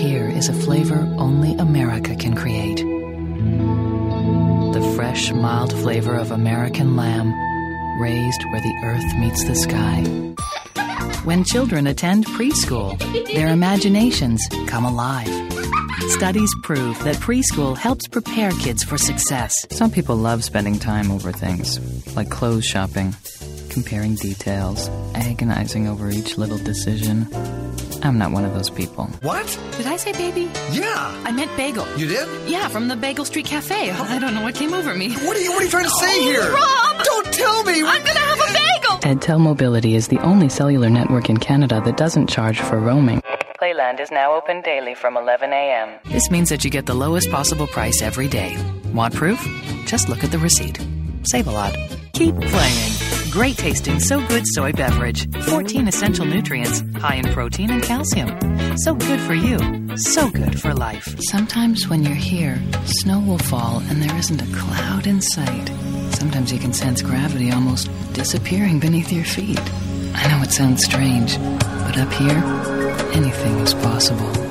here is a flavor only America can create. The fresh, mild flavor of American lamb, raised where the earth meets the sky. When children attend preschool, their imaginations come alive. Studies prove that preschool helps prepare kids for success. Some people love spending time over things, like clothes shopping, comparing details, agonizing over each little decision. I'm not one of those people. What? Did I say baby? Yeah. I meant bagel. You did? Yeah, from the Bagel Street Cafe. I don't know what came over me. What are you trying to say here? Rob! Don't tell me! I'm gonna have a bagel! EdTel Mobility is the only cellular network in Canada that doesn't charge for roaming. Playland is now open daily from 11 a.m. This means that you get the lowest possible price every day. Want proof? Just look at the receipt. Save a lot. Keep playing. Great tasting So Good soy beverage. 14 essential nutrients, high in protein and calcium. So good for you. So good for life. Sometimes when you're here, snow will fall and there isn't a cloud in sight. Sometimes you can sense gravity almost disappearing beneath your feet. I know it sounds strange, but up here, anything is possible.